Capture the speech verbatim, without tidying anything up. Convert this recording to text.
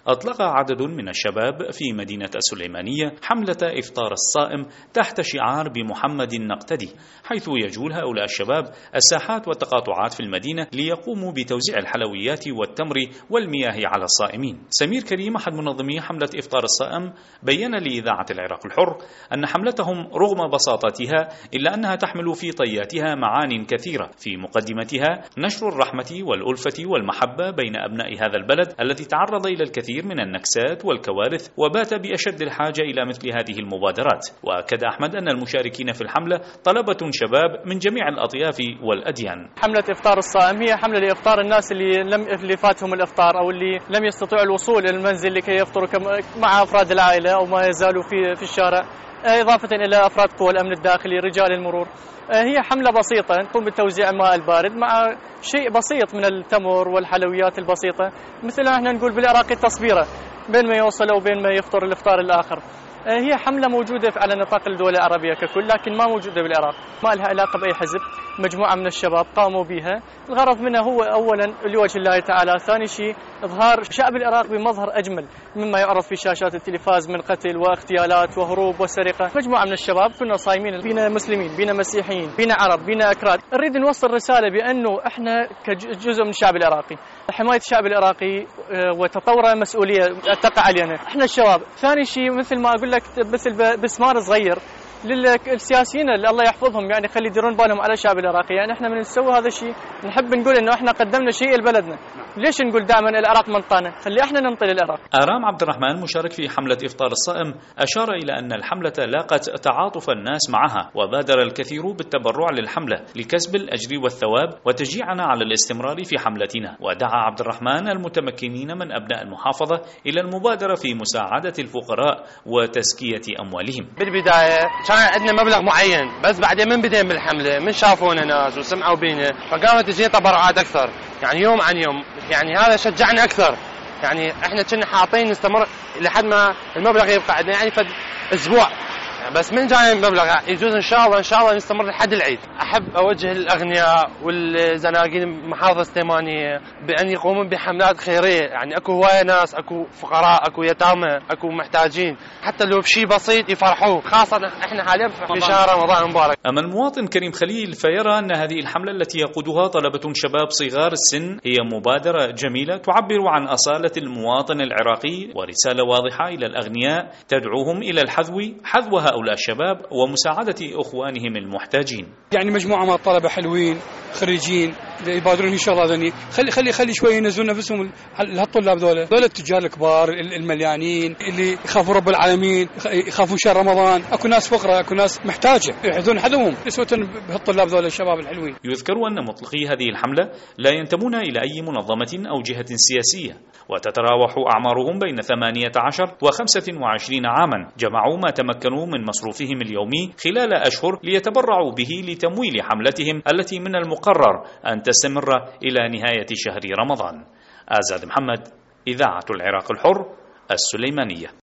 أطلق عدد من الشباب في مدينة السليمانية حملة إفطار الصائم تحت شعار بمحمد نقتدي، حيث يجول هؤلاء الشباب الساحات والتقاطعات في المدينة ليقوموا بتوزيع الحلويات والتمر والمياه على الصائمين. سمير كريم أحد منظمي حملة إفطار الصائم بيّن لإذاعة العراق الحر أن حملتهم رغم بساطتها إلا أنها تحمل في طياتها معان كثيرة، في مقدمتها نشر الرحمة والألفة والمحبة بين أبناء هذا البلد الذي تعرض إلى الكثير من النكسات والكوارث وبات بأشد الحاجة إلى مثل هذه المبادرات. وأكد أحمد أن المشاركين في الحملة طلبة شباب من جميع الأطياف والأديان. حملة إفطار الصائم هي حملة لإفطار الناس اللي لم اللي فاتهم الإفطار أو اللي لم يستطيعوا الوصول إلى المنزل لكي يفطروا مع أفراد العائلة أو ما يزالوا في في الشارع، إضافة إلى أفراد قوى الأمن الداخلي رجال المرور. هي حملة بسيطة نقوم بتوزيع الماء البارد مع شيء بسيط من التمر والحلويات البسيطة، مثل ما احنا نقول بالعراقي التصبيرة بين ما يوصل وبين ما يفطر الإفطار الآخر. هي حملة موجودة على نطاق الدول العربية ككل، لكن ما موجودة بالعراق، ما لها علاقة بأي حزب. مجموعة من الشباب قاموا بها، الغرض منها هو أولا لوجه الله تعالى، ثاني شيء إظهار شعب العراق بمظهر أجمل مما يعرض في شاشات التلفاز من قتل واغتيالات وهروب وسرقة. مجموعة من الشباب كنا صايمين، بينا مسلمين، بينا مسيحيين، بينا عرب، بينا أكراد، نريد نوصل رسالة بأنه إحنا كجزء من الشعب العراقي، حماية الشعب العراقي وتطوره مسؤولية تقع علينا إحنا الشباب. ثاني شيء مثل ما أقول لك مثل بسمار صغير للسياسيين اللي الله يحفظهم، يعني خلي يديرون بالهم على الشعب العراقي. يعني احنا من نسوي هذا الشيء نحب نقول انه احنا قدمنا شيء لبلدنا، ليش نقول دائما العراق منطقنا؟ خلي احنا ننطي للعراق. آرام عبد الرحمن مشارك في حملة إفطار الصائم أشار إلى أن الحملة لاقت تعاطف الناس معها، وبادر الكثير بالتبرع للحملة لكسب الأجر والثواب وتشجيعنا على الاستمرار في حملتنا. ودعا عبد الرحمن المتمكنين من أبناء المحافظة إلى المبادرة في مساعدة الفقراء وتزكية أموالهم. بالبداية كان عندنا مبلغ معين، بس بعدين من بدينا بالحملة من شافونا ناس وسمعوا بينا فقامت تجينا تبرعات أكثر، يعني يوم عن يوم، يعني هذا شجعنا أكثر. يعني احنا كنا حاطين نستمر لحد ما المبلغ يبقى عندنا، يعني فد أسبوع، بس من جاي المبلغ يجوز إن شاء الله إن شاء الله نستمر لحد العيد. أحب أوجه الأغنياء والزناقين محافظة سليمانية بأن يقومون بحملات خيرية، يعني أكو هواية ناس، أكو فقراء، أكو يتامى، أكو محتاجين، حتى لو بشيء بسيط يفرحوا، خاصة إحنا حاليا في شهر رمضان المبارك. أما المواطن كريم خليل فيرى أن هذه الحملة التي يقودها طلبة شباب صغار السن هي مبادرة جميلة تعبر عن أصالة المواطن العراقي ورسالة واضحة إلى الأغنياء تدعوهم إلى الحذو حذو هؤلاء الشباب ومساعدة إخوانهم المحتاجين. يعني مجموعة من الطلبة حلوين خريجين يبادرون إن شاء الله ذني، خلي خلي خلي شوي ينزلون نفسهم هالطلاب ذولا ذولا التجار الكبار المليانين اللي يخافوا رب العالمين، يخافوا شهر رمضان، اكو ناس فقراء، اكو ناس محتاجة يحذون حذوهم يسوة بهالطلاب ذولا الشباب الحلوين. يذكر أن مطلقي هذه الحملة لا ينتمون إلى أي منظمة أو جهة سياسية، وتتراوح أعمارهم بين ثمانية عشر وخمسة وعشرين عاما، جمعوا ما تمكنوا من مصروفهم اليومي خلال أشهر ليتبرعوا به لتمويل حملتهم التي من المقرر أن تستمر إلى نهاية شهر رمضان. آزاد محمد، إذاعة العراق الحر، السليمانية.